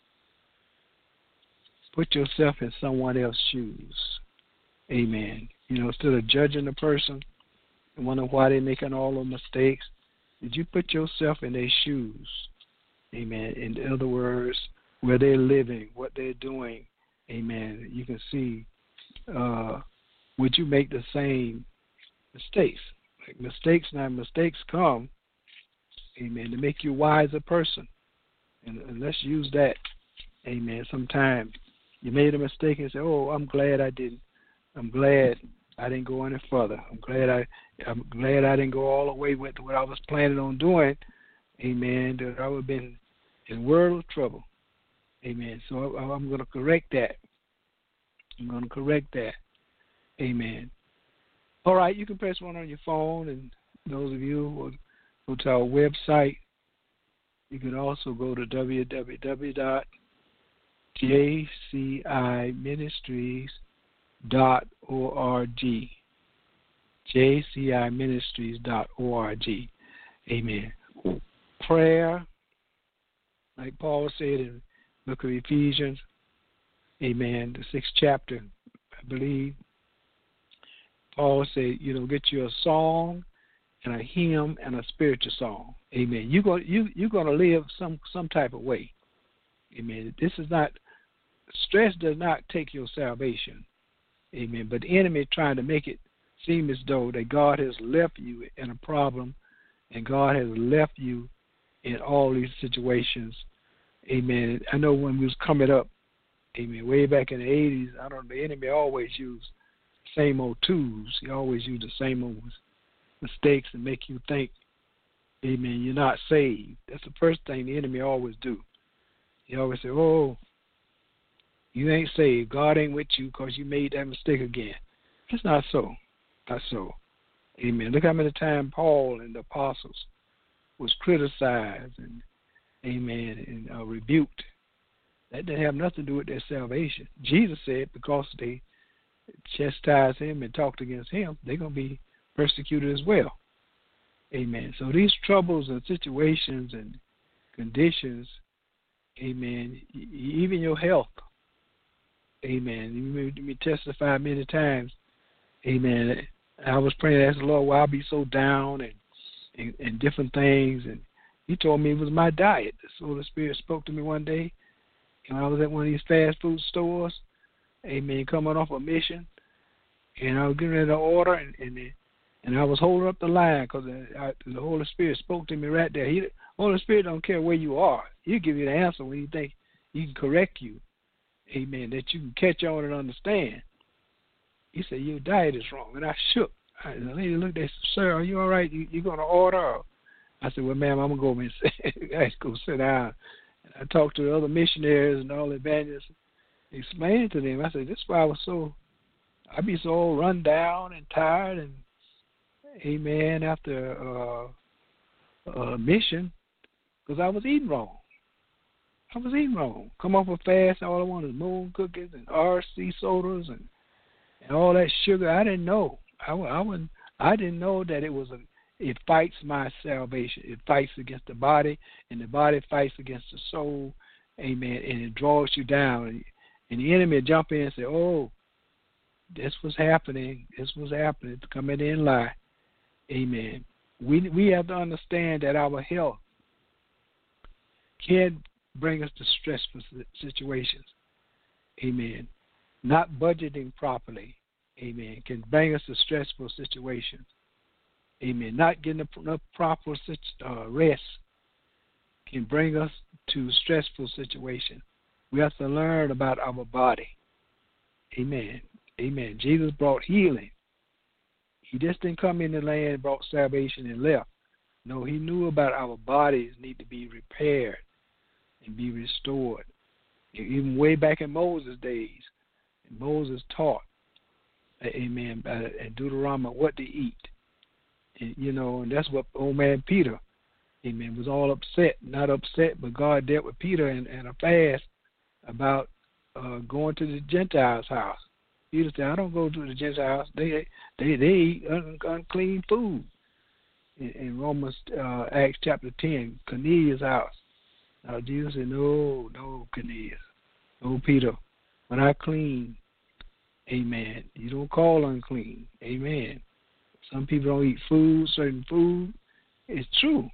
Put yourself in someone else's shoes. Amen. You know, instead of judging the person and wondering why they're making all those mistakes, did you put yourself in their shoes? Amen. In other words, where they're living, what they're doing. Amen. You can see, uh, would you make the same mistakes? Like mistakes, now mistakes come, amen, to make you a wiser person. And, and let's use that, amen. Sometimes you made a mistake and say, oh, I'm glad I didn't. I'm glad I didn't go any further. I'm glad I, I'm glad I didn't go all the way with what I was planning on doing, amen, that I would have been in world of trouble. Amen. So I, I'm going to correct that. I'm going to correct that. Amen. All right, you can press one on your phone, and those of you who go to our website, you can also go to w w w dot j c i ministries dot org. j c i ministries dot org. Amen. Prayer, like Paul said in the book of Ephesians, amen, the sixth chapter, I believe. Paul said, you know, get you a song and a hymn and a spiritual song. Amen. You're going you, you're going to live some, some type of way. Amen. This is not, stress does not take your salvation. Amen. But the enemy is trying to make it seem as though that God has left you in a problem and God has left you in all these situations. Amen. I know when we was coming up, amen, way back in the eighties, I don't know, the enemy always used same old tools. He always used the same old mistakes and make you think, amen, you're not saved. That's the first thing the enemy always do. He always say, oh, you ain't saved. God ain't with you because you made that mistake again. It's not so. Not so. Amen. Look how many times Paul and the apostles was criticized and, amen, and uh, rebuked. That didn't have nothing to do with their salvation. Jesus said because they chastised him and talked against him, they're going to be persecuted as well. Amen. So these troubles and situations and conditions, amen, even your health, amen. You may testify many times, amen. I was praying, ask the Lord, why I be so down and, and, and different things. And he told me it was my diet. The Holy Spirit spoke to me one day. And I was at one of these fast food stores, amen, coming off a mission. And I was getting ready to order, and and, and I was holding up the line because the, the Holy Spirit spoke to me right there. He, the Holy Spirit don't care where you are. He'll give you the answer when you think he can correct you, amen, that you can catch on and understand. He said, your diet is wrong. And I shook. I, the lady looked at me, sir, are you all right? You, you going to order? I said, well, ma'am, I'm going to go over and sit, I go sit down. And I talked to the other missionaries and all the evangelists, explained to them. I said, this is why I was so, I be so run down and tired and, amen, after uh, a mission, because I was eating wrong. I was eating wrong. Come off a fast, all I wanted was moon cookies and R C sodas and and all that sugar. I didn't know. I, I wouldn't. I didn't know that it was a. It fights my salvation. It fights against the body, and the body fights against the soul. Amen. And it draws you down. And, and the enemy will jump in and say, "Oh, this was happening. This was happening." To come in and lie. Amen. We we have to understand that our health can bring us to stressful situations. Amen. Not budgeting properly, amen, can bring us to stressful situations. Amen. Not getting enough proper uh, rest can bring us to stressful situations. We have to learn about our body. Amen. Amen. Jesus brought healing. He just didn't come in the land and brought salvation and left. No, he knew about our bodies need to be repaired and be restored. Even way back in Moses' days, Moses taught, amen, in Deuteronomy what to eat. And, you know, and that's what old man Peter, amen, was all upset. Not upset, but God dealt with Peter in, in a fast about uh, going to the Gentiles' house. Peter said, I don't go to the Gentiles. They they they eat un, unclean food. In, in Romans, uh, Acts chapter ten, Cornelius' house. Now Jesus said, no, no, Cornelius. No, Peter. When I clean, amen, you don't call unclean. Amen. Some people don't eat food, certain food. It's true.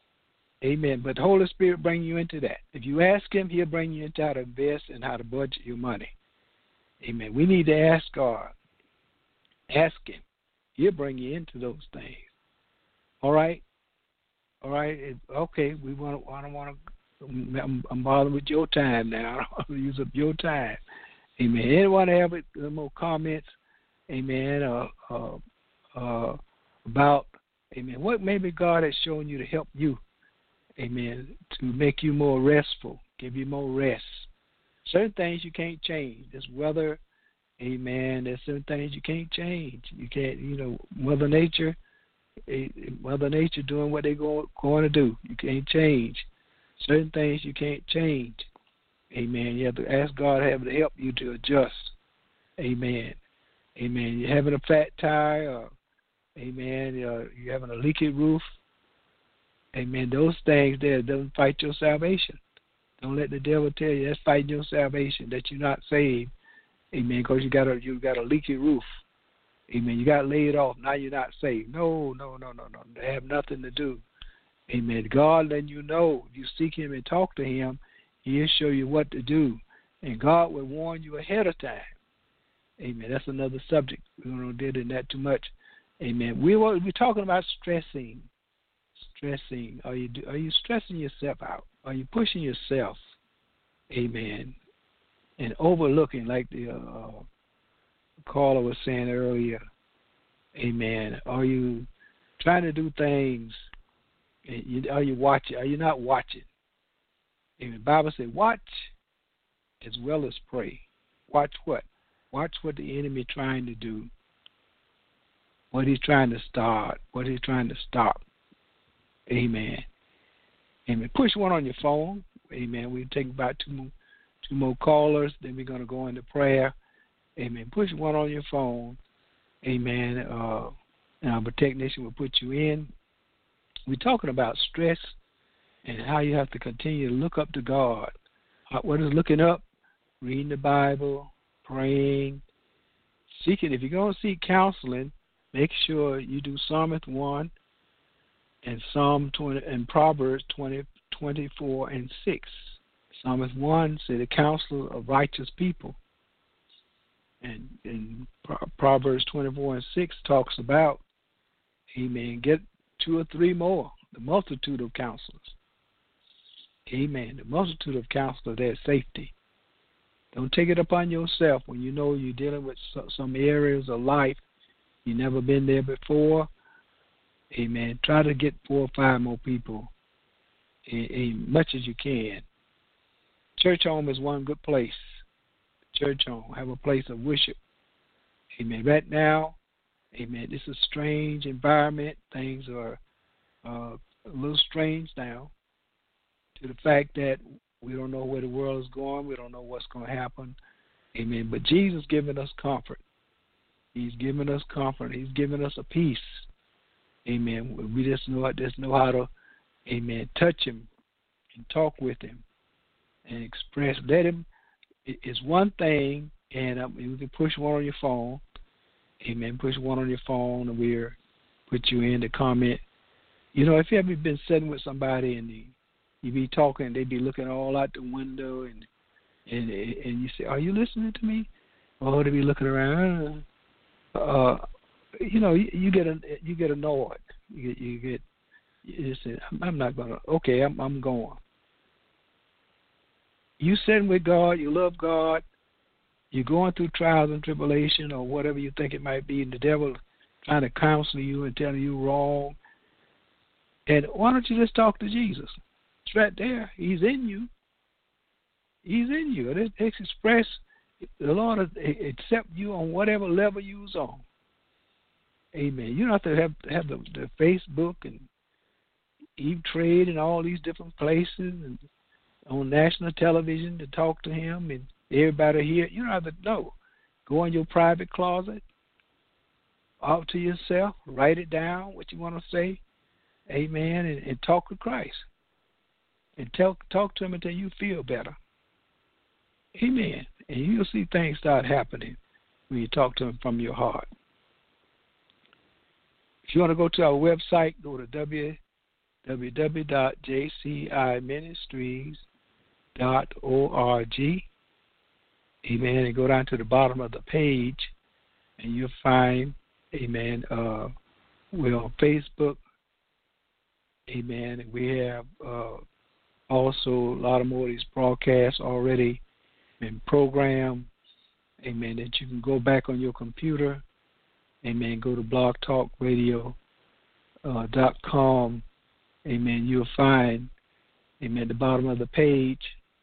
Amen. But the Holy Spirit bring you into that. If you ask him, he'll bring you into how to invest and how to budget your money. Amen. We need to ask God. Ask him. He'll bring you into those things. All right? All right? Okay, we want. I don't want to, I'm, I'm bothered with your time now. I don't want to use up your time. Amen. Anyone have any more comments? Amen. Uh, uh, uh, about, amen, what maybe God has shown you to help you, amen, to make you more restful, give you more rest. Certain things you can't change. This weather, amen, there's certain things you can't change. You can't, you know, Mother Nature, Mother Nature doing what they're going, going to do. You can't change. Certain things you can't change. Amen. You have to ask God to have to help you to adjust. Amen. Amen. You're having a flat tire, or, amen, uh, you're having a leaky roof. Amen. Those things there doesn't fight your salvation. Don't let the devil tell you that's fighting your salvation, that you're not saved. Amen. Because you got a you got a leaky roof. Amen. You got laid off. Now you're not saved. No, no, no, no, no. They have nothing to do. Amen. God letting you know. If you seek him and talk to him, he'll show you what to do. And God will warn you ahead of time. Amen. That's another subject. We don't deal in that too much. Amen. We we're talking about stressing. Stressing. Are you are you stressing yourself out? Are you pushing yourself? Amen. And overlooking, like the uh, caller was saying earlier. Amen. Are you trying to do things? Are you watching? Are you not watching? And the Bible says, watch as well as pray. Watch what? Watch what the enemy trying to do. What he's trying to start. What he's trying to stop. Amen. Amen. Push one on your phone. Amen. We'll take about two more, two more callers. Then we're going to go into prayer. Amen. Push one on your phone. Amen. Uh, and our technician will put you in. We're talking about stress and how you have to continue to look up to God. What is looking up? Reading the Bible, praying, seeking. If you're going to seek counseling, make sure you do Psalm one and Psalm twenty and Proverbs twenty, twenty-four and six. Psalm one says the counsel of righteous people. And, and Proverbs twenty-four and six talks about, amen, get two or three more, the multitude of counselors. Amen. The multitude of counselors, there's safety. Don't take it upon yourself when you know you're dealing with some areas of life you've never been there before. Amen. Try to get four or five more people as much as you can. Church home is one good place. Church home. Have a place of worship. Amen. Right now, amen, this is a strange environment. Things are uh, a little strange now, to the fact that we don't know where the world is going. We don't know what's going to happen. Amen. But Jesus giving us comfort. He's giving us comfort. He's giving us a peace. Amen. We just know, just know how to, amen, touch him and talk with him and express. Let him. It's one thing, and um, you can push one on your phone. Amen. Push one on your phone, and we'll put you in the comment. You know, if you ever been sitting with somebody and you, you be talking, they be looking all out the window, and and and you say, "Are you listening to me?" Or they be looking around. Uh, you know, you, you get a, you get annoyed. You get you get. You say, "I'm not gonna." Okay, I'm I'm going. you sitting with God, you love God, you're going through trials and tribulation or whatever you think it might be, and the devil trying to counsel you and telling you wrong. And why don't you just talk to Jesus? It's right there. He's in you. He's in you. It, it's expressed. The Lord accept you on whatever level you's on. Amen. You don't have to have, have the, the Facebook and E-Trade and all these different places and on national television to talk to him and everybody here. You don't have to know. Go in your private closet, off to yourself, write it down, what you want to say, amen, and, and talk to Christ. And talk, talk to him until you feel better. Amen. And you'll see things start happening when you talk to him from your heart. If you want to go to our website, go to w w w dot j c i ministries dot org. Amen. And go down to the bottom of the page, and you'll find, amen, uh, we're on Facebook. Amen. And we have uh, also a lot of more of these broadcasts already been programmed. Amen. That you can go back on your computer. Amen. Go to blog talk radio dot com. Amen. You'll find, amen, at the bottom of the page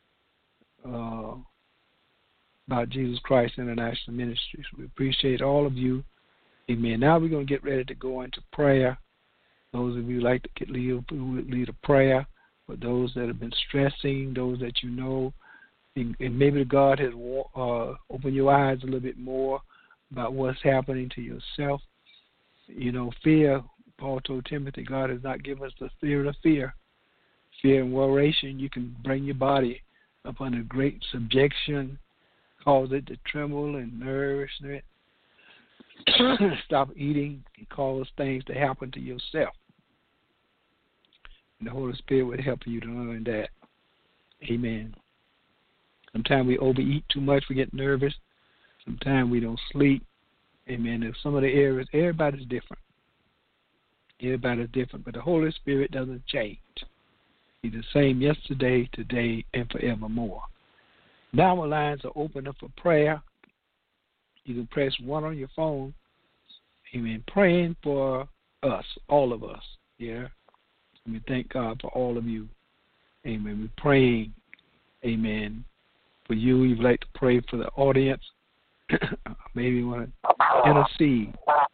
uh, about Jesus Christ International Ministries. We appreciate all of you. Amen. Now we're going to get ready to go into prayer. Those of you who like to get lead, lead a prayer, but those that have been stressing, those that you know, and, and maybe God has uh, opened your eyes a little bit more about what's happening to yourself. You know, fear, Paul told Timothy, God has not given us the spirit of fear. Fear and worration, you can bring your body up under great subjection, cause it to tremble and nourish it. Stop eating and cause things to happen to yourself. And the Holy Spirit will help you to learn that. Amen. Sometimes we overeat too much, we get nervous. Sometimes we don't sleep. Amen. In some of the areas, everybody's different. Everybody's different, but the Holy Spirit doesn't change. He's the same yesterday, today, and forevermore. Now our lines are open up for prayer. You can press one on your phone. Amen. Praying for us, all of us. Yeah. And we thank God for all of you. Amen. We're praying. Amen. For you, you'd like to pray for the audience. Maybe you want to intercede.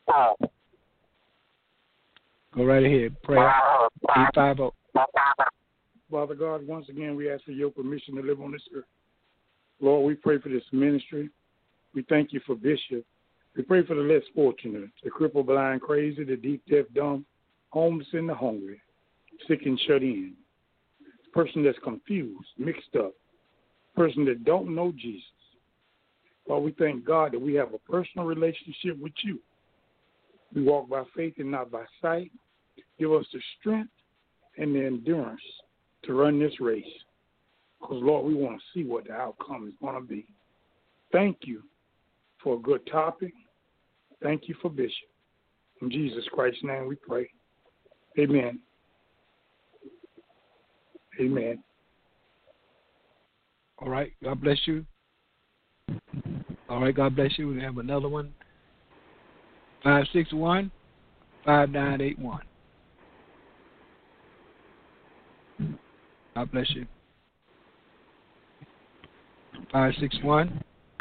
Go right ahead. Pray. eight five zero. Father God, once again, we ask for your permission to live on this earth. Lord, we pray for this ministry. We thank you for Bishop. We pray for the less fortunate, the crippled, blind, crazy, the deep, deaf, dumb, homeless, and the hungry, sick and shut in, the person that's confused, mixed up, person that don't know Jesus. Lord, we thank God that we have a personal relationship with you. We walk by faith and not by sight. Give us the strength and the endurance to run this race. Because, Lord, we want to see what the outcome is going to be. Thank you for a good topic. Thank you for Bishop. In Jesus Christ's name we pray. Amen. Amen. All right. God bless you. All right. God bless you. We have another one. five six one, five nine eight one. God bless you. five six one,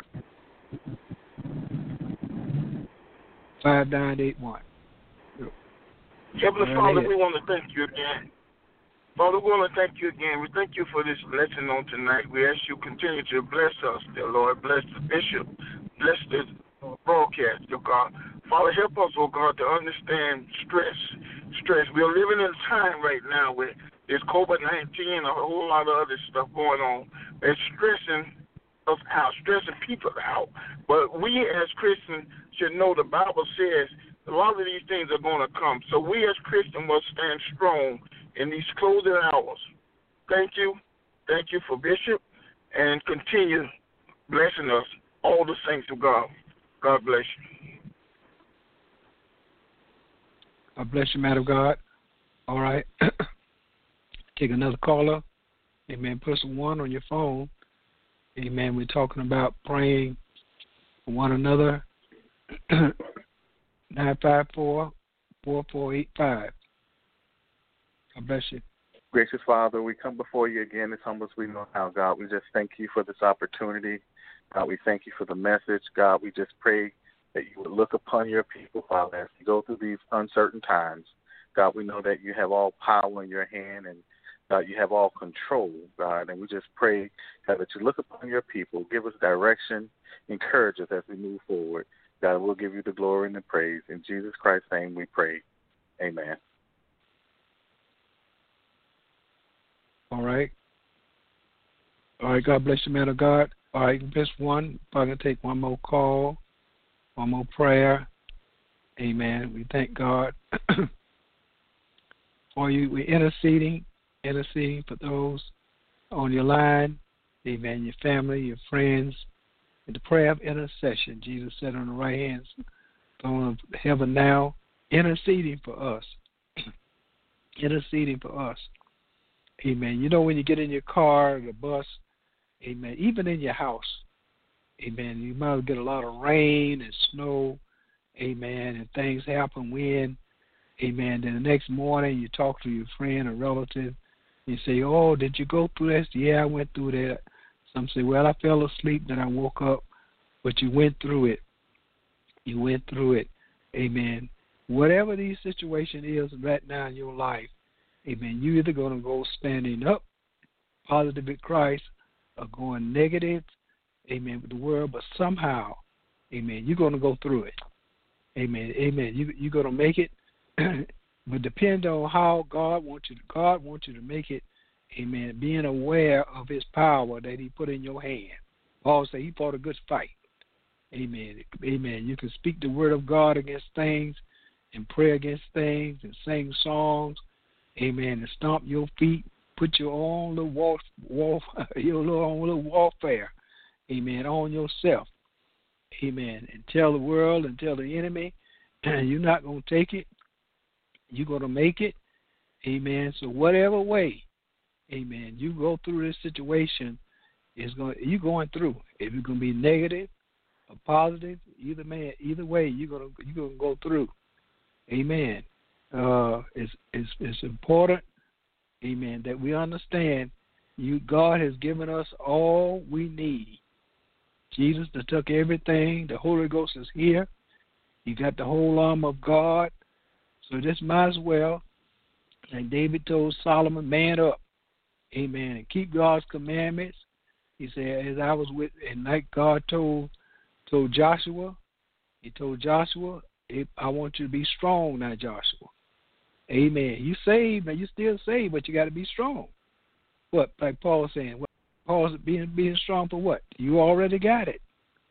five nine eight one. Heavenly Father, we want to thank you again. Father, we want to thank you again. We thank you for this lesson on tonight. We ask you to continue to bless us, dear Lord. Bless the bishop. Bless the broadcast, dear God. Father, help us, oh God, to understand stress. Stress. We are living in a time right now where there's COVID nineteen and a whole lot of other stuff going on. It's stressing us out, stressing people out. But we as Christians should know the Bible says a lot of these things are going to come. So we as Christians must stand strong in these closing hours. Thank you. Thank you for Bishop, and continue blessing us, all the saints of God. God bless you. God bless you, man of God. All right. Take another caller. Amen. Press one on your phone. Amen. We're talking about praying for one another. nine five four, four four eight five. God bless you. Gracious Father, we come before you again as humble as we know how, God. We just thank you for this opportunity. God, we thank you for the message. God, we just pray that you would look upon your people, Father, as we go through these uncertain times. God, we know that you have all power in your hand, and God, you have all control, God. And we just pray, God, that you look upon your people, give us direction, encourage us as we move forward. God, we'll give you the glory and the praise. In Jesus Christ's name we pray. Amen. All right. All right, God bless you, man of God. All right, just one. If I can take one more call, one more prayer. Amen. We thank God for you. We're interceding, interceding for those on your line. Amen. Your family, your friends. In the prayer of intercession, Jesus said on the right hand throne of heaven now, interceding for us. Interceding for us. Amen. You know, when you get in your car or the bus, amen, even in your house, amen, you might get a lot of rain and snow, amen, and things happen when, amen, then the next morning you talk to your friend or relative, you say, oh, did you go through this? Yeah, I went through that. Some say, well, I fell asleep, then I woke up, but you went through it. You went through it, amen. Whatever the situation is right now in your life, amen, you're either going to go standing up, positive with Christ, or going negative, amen, with the world, but somehow, amen, you're going to go through it. Amen, amen. You, you're going to make it, but depend on how God wants you to, God wants you to make it, amen, being aware of his power that he put in your hand. Paul said he fought a good fight. Amen, amen. You can speak the word of God against things and pray against things and sing songs, amen, and stomp your feet, put your own little war, war your little own little warfare, amen, on yourself, amen, and tell the world and tell the enemy, you're not going to take it, you're going to make it, amen. So whatever way, amen, you go through this situation, is going you're going through. If you're going to be negative or positive, either man, either way, you're going to you're going to go through, amen. Uh, it's, it's, it's important, amen, that we understand you. God has given us all we need. Jesus that took everything. The Holy Ghost is here. You got the whole armor of God. So this might as well, like David told Solomon, man up, amen, and keep God's commandments. He said, as I was with, and like God told told Joshua, he told Joshua, I want you to be strong now, Joshua. Amen. You saved, and you still saved, but you got to be strong. What, like Paul's saying, what, Paul's being being strong for what? You already got it.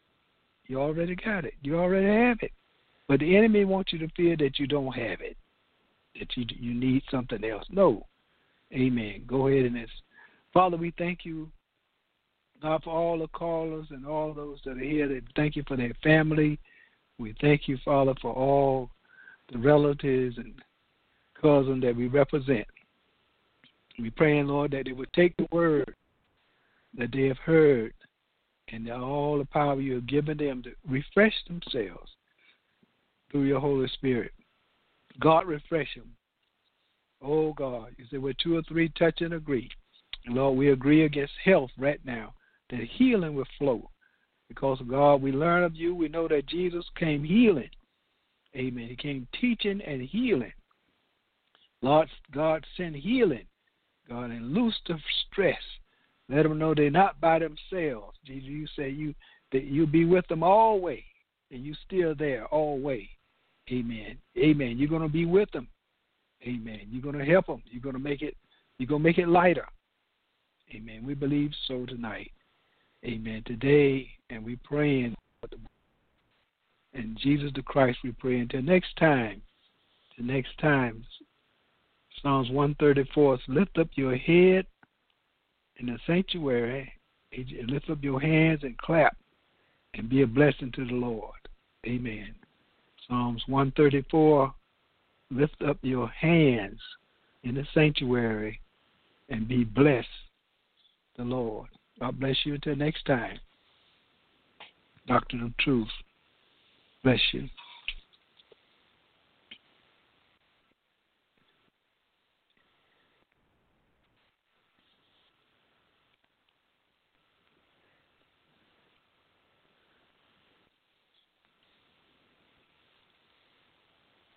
You already got it. You already have it. But the enemy wants you to feel that you don't have it, that you you need something else. No. Amen. Go ahead and it's. Father, we thank you, God, for all the callers and all those that are here. That thank you for their family. We thank you, Father, for all the relatives and cousins that we represent. We praying, Lord, that they would take the word that they have heard and all the power you have given them to refresh themselves through your Holy Spirit. God, refresh them. Oh, God, you said where two or three touch and agree. And, Lord, we agree against health right now, that healing will flow. Because, God, we learn of you. We know that Jesus came healing. Amen. He came teaching and healing. Lord, God, send healing, God, and loose the stress. Let them know they're not by themselves. Jesus, you say you that you'll be with them always, and you still there always. Amen. Amen. You're going to be with them. Amen. You're going to help them. You're going to make it. You're going to make it lighter. Amen. We believe so tonight. Amen. Today, and we praying in Jesus the Christ. We pray until next time. Till next time. Psalms one thirty-four. Lift up your head in the sanctuary. Lift up your hands and clap, and be a blessing to the Lord. Amen. Psalms one thirty-four. Lift up your hands in the sanctuary and be blessed the Lord. God bless you until next time. Doctor of Truth, bless you.